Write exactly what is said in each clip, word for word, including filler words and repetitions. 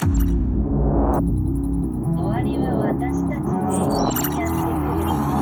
終わりは私たちでやってくる。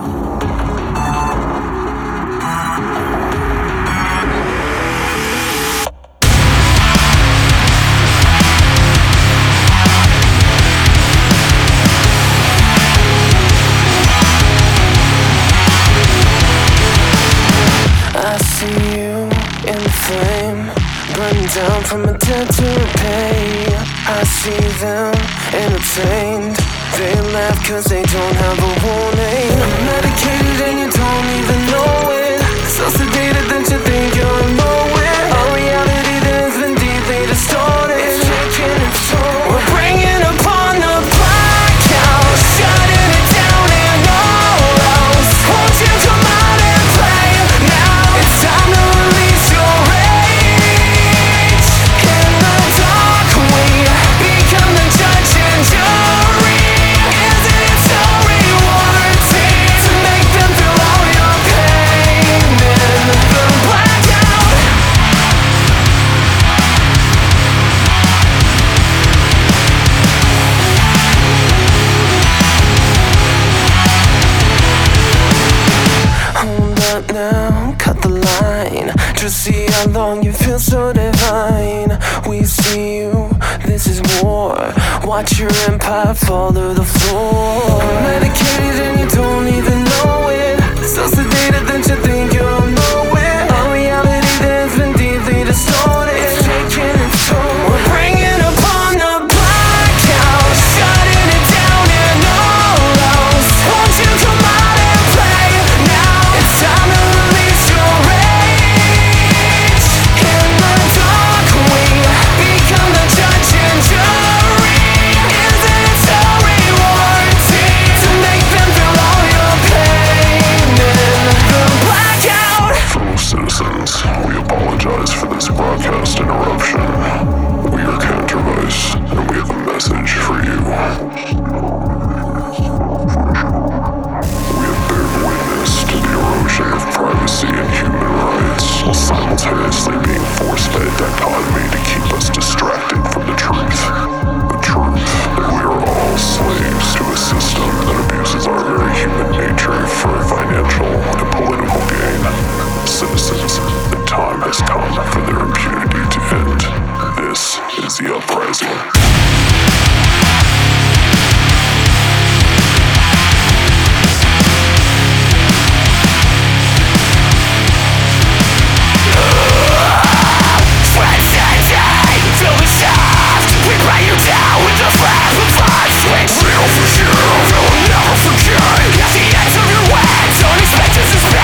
I see you in the flame, burning down from a debt to repay. I see them entertained, they laugh cause they don't have a warning. I'm medicated and you don't even know it, so sedated that you think you're nowhere. A reality that's been deeply distorted, it's taking its toll. We're bringing upon the blackout, shutting it down and all else. Won't you come out and play now? It's time to release your rage. In the dark we become the judge and jury. Isn't it so rewarding to make them feel all your pain in the blackout? Hold up now, cut the line. Just see how long you feel so divine. We see you, this is war. Watch your empire fall to the floor. Medicated and you don't even know it, so sedated that you think you're nowhere. A reality that's been deeply distorted, it's taking its toll. We're bringing upon the blackout, shutting it down and all else. Won't you come out and play now? It's time to release your rage. In the dark we become the judge and jury. Isn't it so rewarding to make them feel all your pain in the blackout? Fellow citizens, we apologize for this broadcast interruption. We are Countervice, and we have a message for you. We have bared witness to the erosion of privacy and human rights, while simultaneously being forced by a dichotomy to keep us distracted from the truth. The truth that we are all slaves to a system that abuses our very human nature for financial and political gain. Citizens, the time has come for their impunity to end. This is the uprising.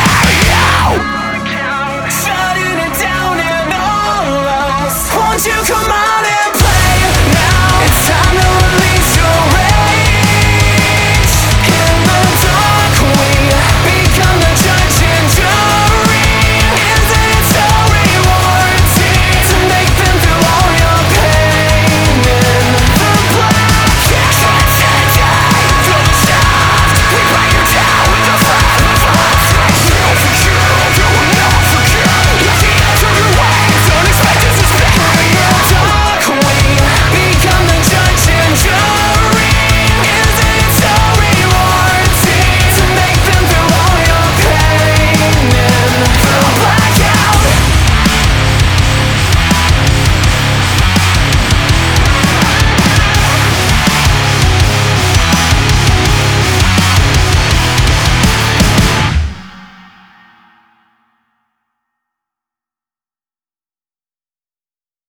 Shutting it down and all else. Won't you come